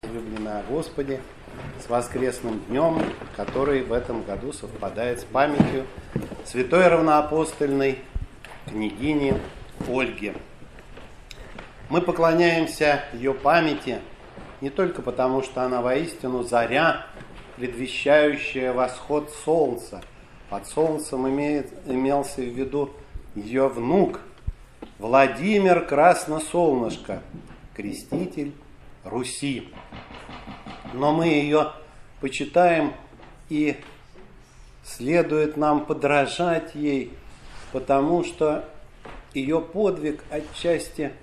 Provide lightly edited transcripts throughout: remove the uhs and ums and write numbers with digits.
Возлюбленная Господи, с воскресным днем, который в этом году совпадает с памятью святой равноапостольной княгини Ольги. Мы поклоняемся ее памяти не только потому, что она воистину заря, предвещающая восход солнца. Под солнцем имелся в виду ее внук Владимир Красносолнышко, креститель Руси. Но мы ее почитаем, и следует нам подражать ей, потому что ее подвиг отчасти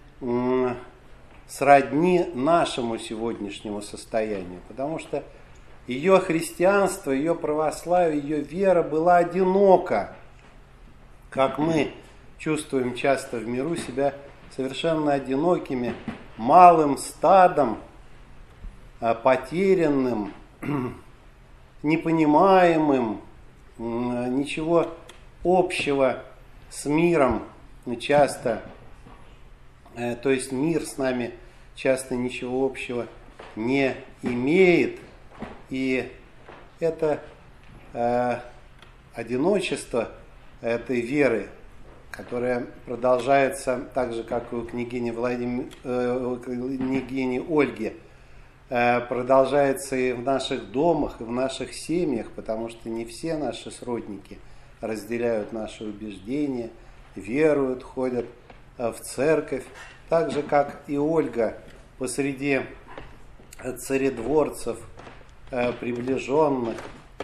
сродни нашему сегодняшнему состоянию, потому что ее христианство, ее православие, ее вера была одинока, как мы чувствуем часто в миру себя совершенно одинокими, малым стадом, потерянным, непонимаемым, ничего общего с миром часто, то есть мир с нами часто ничего общего не имеет. И это одиночество этой веры, которая продолжается так же, как и у княгини Ольги, продолжается и в наших домах, и в наших семьях, потому что не все наши сродники разделяют наши убеждения, веруют, ходят в церковь, так же, как и Ольга посреди царедворцев, приближенных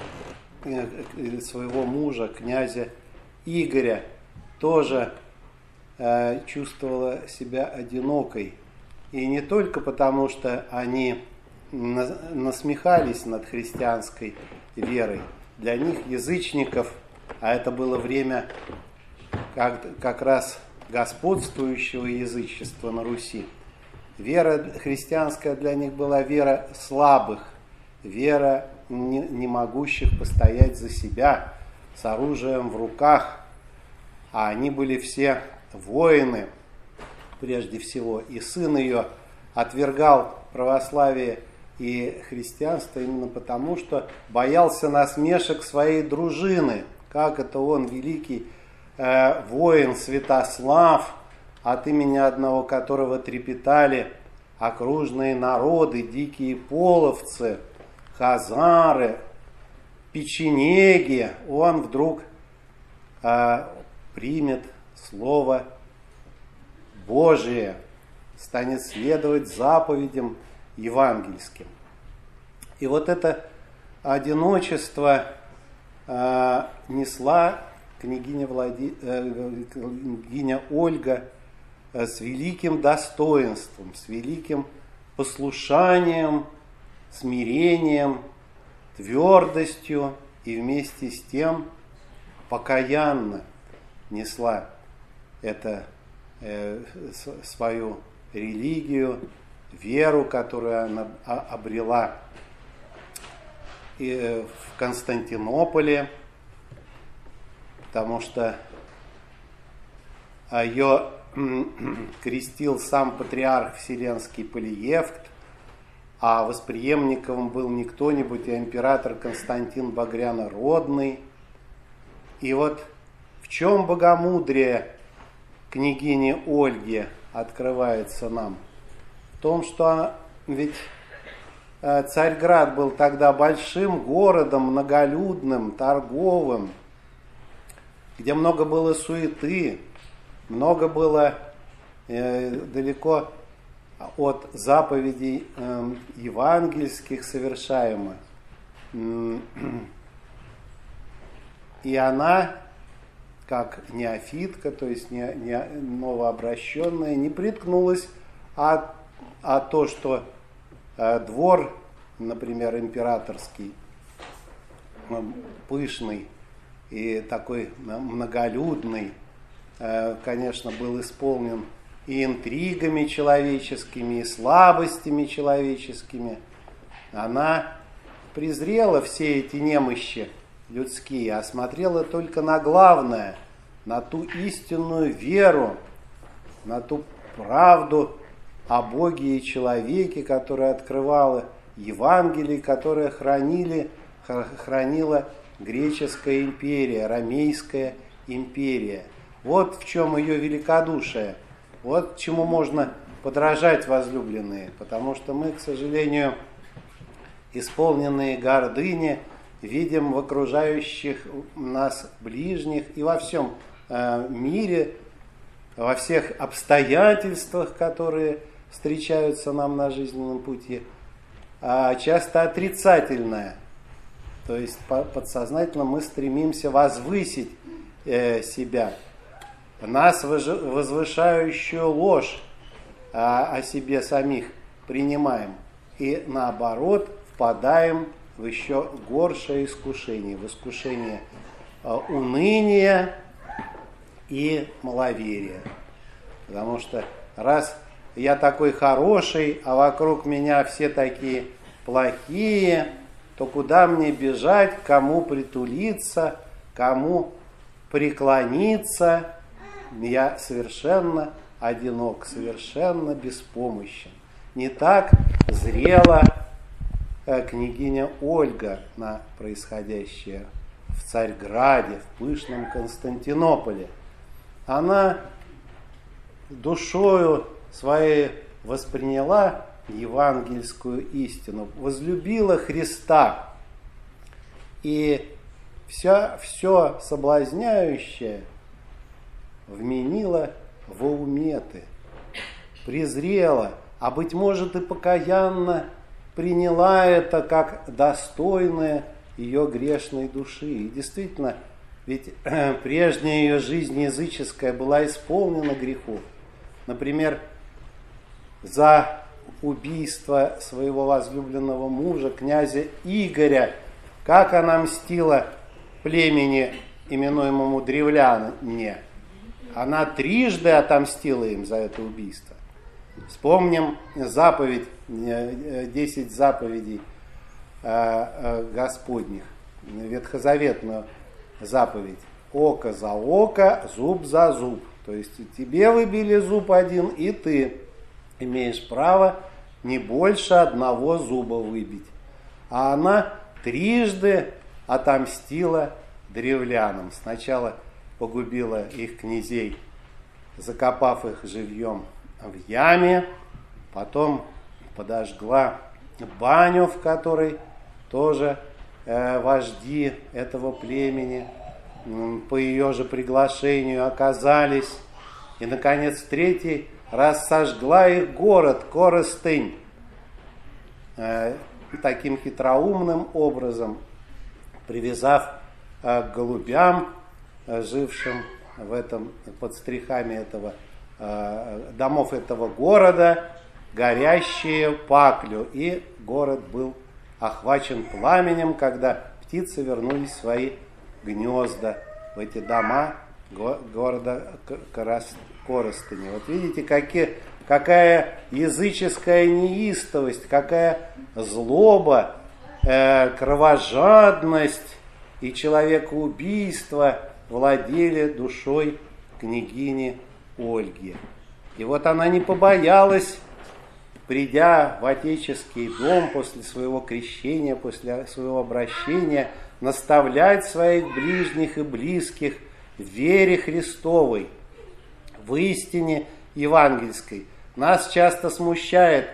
своего мужа, князя Игоря, тоже чувствовала себя одинокой. И не только потому, что они насмехались над христианской верой. Для них, язычников, а это было время как раз господствующего язычества на Руси, вера христианская для них была вера слабых, вера не могущих постоять за себя с оружием в руках. А они были все воины, прежде всего. И сын ее отвергал православие и христианство именно потому, что боялся насмешек своей дружины. Как это он, великий воин Святослав, от имени одного которого трепетали окружные народы, дикие половцы, хазары, печенеги, он вдруг примет Слово Божие, станет следовать заповедям евангельским. И вот это одиночество несла княгиня Ольга с великим достоинством, с великим послушанием, смирением, твердостью и вместе с тем покаянно несла свою религию, веру, которую она обрела и в Константинополе, потому что ее крестил сам патриарх Вселенский Полиевкт, а восприемником был не кто-нибудь, а император Константин Багрянородный. И вот в чем богомудрие княгини Ольги открывается нам? В том, что ведь Царьград был тогда большим городом, многолюдным, торговым, где много было суеты, много было далеко от заповедей евангельских совершаемых. И она, как неофитка, то есть не новообращенная, не приткнулась, а то, что двор, например, императорский, пышный и такой многолюдный, конечно, был исполнен и интригами человеческими, и слабостями человеческими. Она презрела все эти немощи людские, а смотрела только на главное, на ту истинную веру, на ту правду, о Боге и человеке, которое открывало Евангелие, которое хранила греческая империя, ромейская империя. Вот в чем ее великодушие. Вот чему можно подражать, возлюбленные, потому что мы, к сожалению, исполненные гордыни, видим в окружающих нас ближних и во всем мире, во всех обстоятельствах, которые встречаются нам на жизненном пути, часто отрицательное. То есть подсознательно мы стремимся возвысить себя. Нас возвышающую ложь о себе самих принимаем. И наоборот впадаем в еще горшее искушение. В искушение уныния и маловерия. Потому что раз я такой хороший, а вокруг меня все такие плохие, то куда мне бежать, кому притулиться, кому преклониться? Я совершенно одинок, совершенно беспомощен. Не так зрела княгиня Ольга на происходящее в Царьграде, в пышном Константинополе. Она душою своей восприняла евангельскую истину, возлюбила Христа, и все соблазняющее вменила во уметы, презрела, а быть может и покаянно приняла это как достойное ее грешной души. И действительно, ведь прежняя ее жизнь языческая была исполнена грехов. Например, за убийство своего возлюбленного мужа, князя Игоря, как она мстила племени, именуемому древляне. Она трижды отомстила им за это убийство. Вспомним заповедь, 10 заповедей Господних, ветхозаветную заповедь. Око за око, зуб за зуб. То есть тебе выбили зуб один, и ты имеешь право не больше одного зуба выбить. А она трижды отомстила древлянам. Сначала погубила их князей, закопав их живьем в яме, потом подожгла баню, в которой тоже вожди этого племени по ее же приглашению оказались. И, наконец, в третий раз сожгла их город Коростынь. Таким хитроумным образом, привязав к голубям, жившим под стрихами домов этого города, горящие паклю. И город был охвачен пламенем, когда птицы вернулись в свои гнезда, в эти дома города Коростыни. Вот видите, какая языческая неистовость, какая злоба, кровожадность и человекоубийство владели душой княгини Ольги. И вот она не побоялась, придя в отеческий дом после своего крещения, после своего обращения, наставлять своих ближних и близких в вере Христовой, в истине евангельской. Нас часто смущает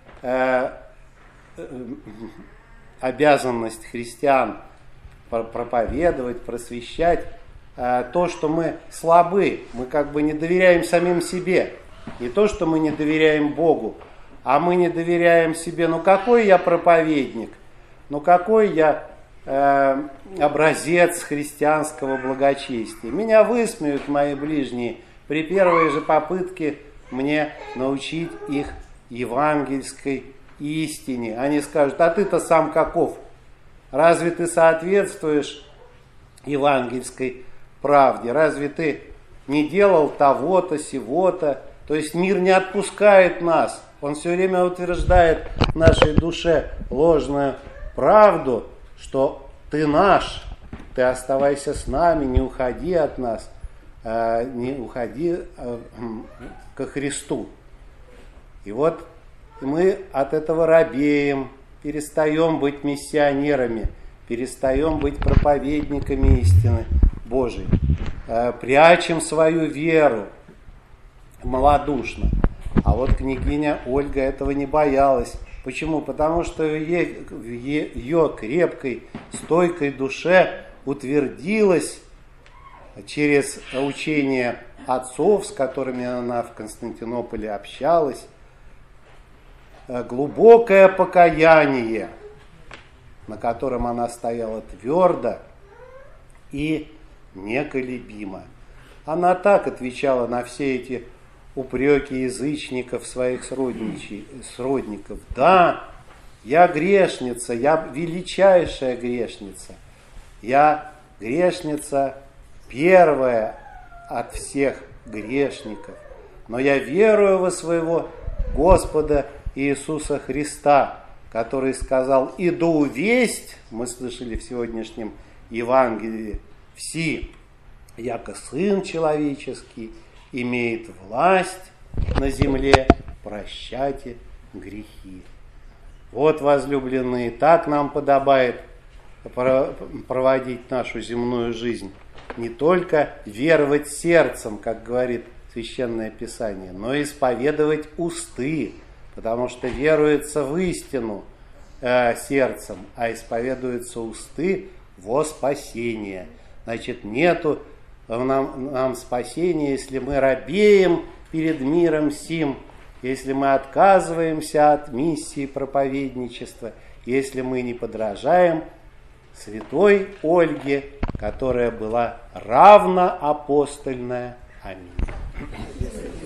обязанность христиан проповедовать, просвещать то, что мы слабы, мы как бы не доверяем самим себе. Не то, что мы не доверяем Богу, а мы не доверяем себе. Ну какой я проповедник, ну какой я образец христианского благочестия. Меня высмеют мои ближние при первой же попытке мне научить их евангельской истине. Они скажут: а ты-то сам каков? Разве ты соответствуешь евангельской правде? Разве ты не делал того-то, сего-то? То есть мир не отпускает нас. Он все время утверждает в нашей душе ложную правду, что ты наш, ты оставайся с нами, не уходи от нас, не уходи ко Христу. И вот мы от этого робеем, перестаем быть миссионерами, перестаем быть проповедниками истины Божией, прячем свою веру малодушно. А вот княгиня Ольга этого не боялась. Почему? Потому что в ее крепкой, стойкой душе утвердилась через учение отцов, с которыми она в Константинополе общалась, глубокое покаяние, на котором она стояла твердо и неколебимо. Она так отвечала на все эти упреки язычников, своих сродников. Да, я грешница, я величайшая грешница. Я грешница первая от всех грешников. Но я верую во своего Господа Иисуса Христа, который сказал: «Иду весть», мы слышали в сегодняшнем Евангелии, «вси, яко Сын Человеческий имеет власть на земле, прощайте грехи». Вот, возлюбленные, так нам подобает проводить нашу земную жизнь. Не только веровать сердцем, как говорит Священное Писание, но и исповедовать усты, потому что веруется в истину сердцем, а исповедуются усты во спасение. Значит, нету нам спасения, если мы робеем перед миром сим, если мы отказываемся от миссии проповедничества, если мы не подражаем святой Ольге, которая была равноапостольная. Аминь.